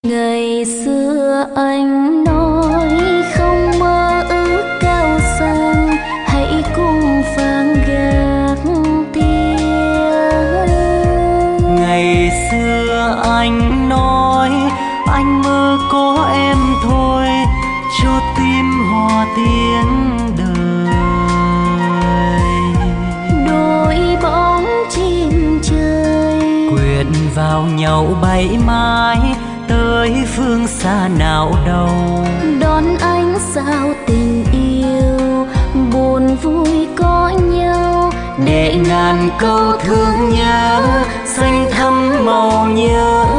Ngày xưa anh nói không mơ ước cao sang, hãy cùng vang gác tiếng. Ngày xưa anh nói anh mơ có em thôi, cho tim hòa tiếng đời. Đôi bóng chim trời Quyện vào nhau bay mãi tới phương xa nào đâu. đón ánh sao tình yêu, buồn vui có nhau, Để ngàn câu thương nhớ xanh thắm màu nhớ.